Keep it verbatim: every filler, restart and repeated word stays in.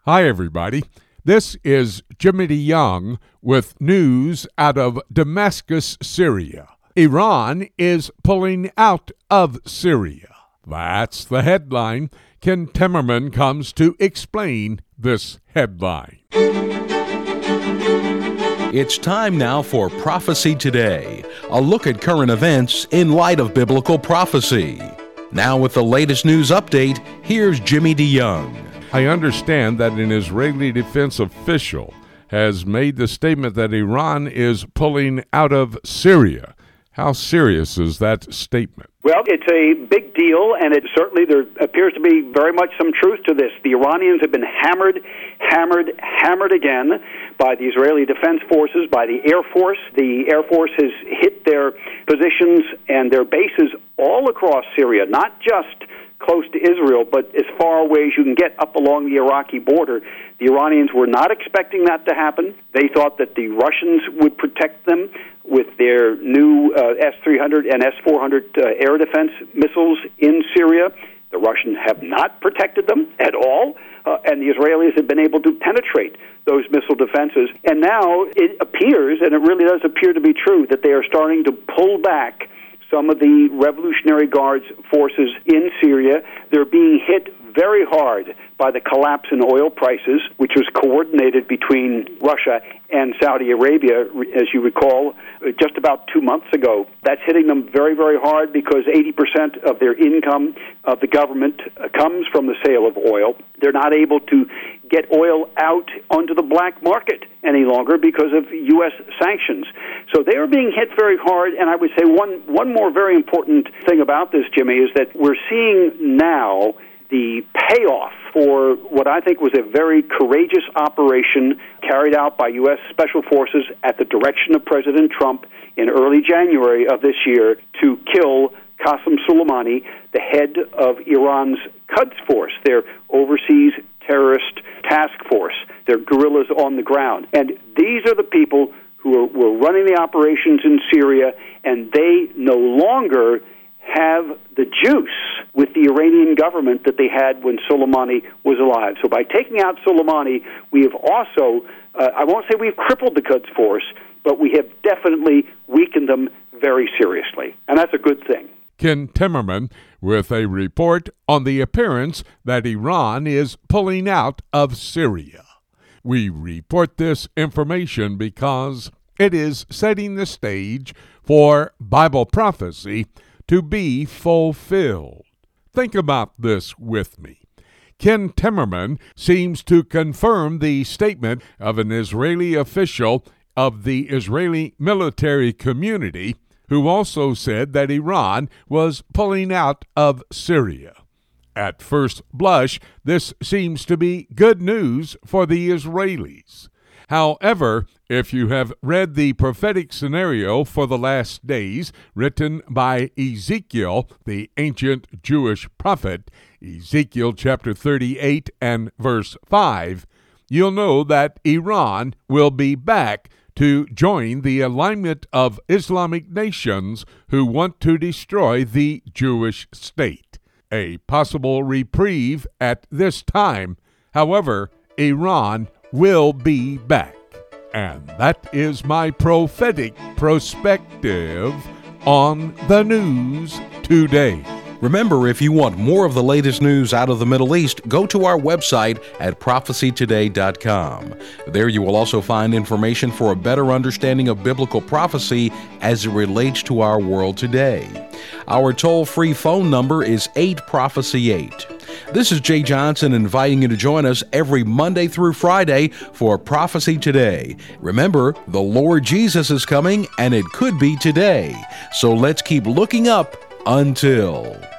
Hi, everybody. This is Jimmy DeYoung with news out of Damascus, Syria. Iran is pulling out of Syria. That's the headline. Ken Timmerman comes to explain this headline. It's time now for Prophecy Today, a look at current events in light of biblical prophecy. Now with the latest news update, here's Jimmy DeYoung. I understand that an Israeli defense official has made the statement that Iran is pulling out of Syria. How serious is that statement? Well, it's a big deal, and it certainly there appears to be very much some truth to this. The Iranians have been hammered, hammered, hammered again by the Israeli Defense Forces, by the Air Force. The Air Force has hit their positions and their bases all across Syria, not just close to Israel, but as far away as you can get up along the Iraqi border. The Iranians were not expecting that to happen. They thought that the Russians would protect them with their new uh, S three hundred and S four hundred uh, air defense missiles in Syria. The Russians have not protected them at all, uh, and the Israelis have been able to penetrate those missile defenses. And now it appears, and it really does appear to be true, that they are starting to pull back some of the Revolutionary Guard's forces in Syria. They're being hit very hard by the collapse in oil prices, which was coordinated between Russia and Saudi Arabia, as you recall, just about two months ago. That's hitting them very, very hard because eighty percent of their income of the government comes from the sale of oil. They're not able to get oil out onto the black market any longer because of U S sanctions. So they are being hit very hard, and I would say one, one more very important thing about this, Jimmy, is that we're seeing now the payoff for what I think was a very courageous operation carried out by U S Special Forces at the direction of President Trump in early January of this year to kill Qasem Soleimani, the head of Iran's Quds Force, their overseas terrorist task force, their guerrillas on the ground. And these are the people who are, were running the operations in Syria, and they no longer have the juice with the Iranian government that they had when Soleimani was alive. So by taking out Soleimani, we have also, uh, I won't say we've crippled the Quds Force, but we have definitely weakened them very seriously. And that's a good thing. Ken Timmerman with a report on the appearance that Iran is pulling out of Syria. We report this information because it is setting the stage for Bible prophecy to be fulfilled. Think about this with me. Ken Timmerman seems to confirm the statement of an Israeli official of the Israeli military community who also said that Iran was pulling out of Syria. At first blush, this seems to be good news for the Israelis. However, if you have read the prophetic scenario for the last days written by Ezekiel, the ancient Jewish prophet, Ezekiel chapter thirty-eight and verse five, you'll know that Iran will be back to join the alignment of Islamic nations who want to destroy the Jewish state. A possible reprieve at this time. However, Iran will be back. And that is my prophetic perspective on the news today. Remember, if you want more of the latest news out of the Middle East, go to our website at prophecy today dot com. There you will also find information for a better understanding of biblical prophecy as it relates to our world today. Our toll-free phone number is eight prophecy eight. This is Jay Johnson inviting you to join us every Monday through Friday for Prophecy Today. Remember, the Lord Jesus is coming, and it could be today. So let's keep looking up until...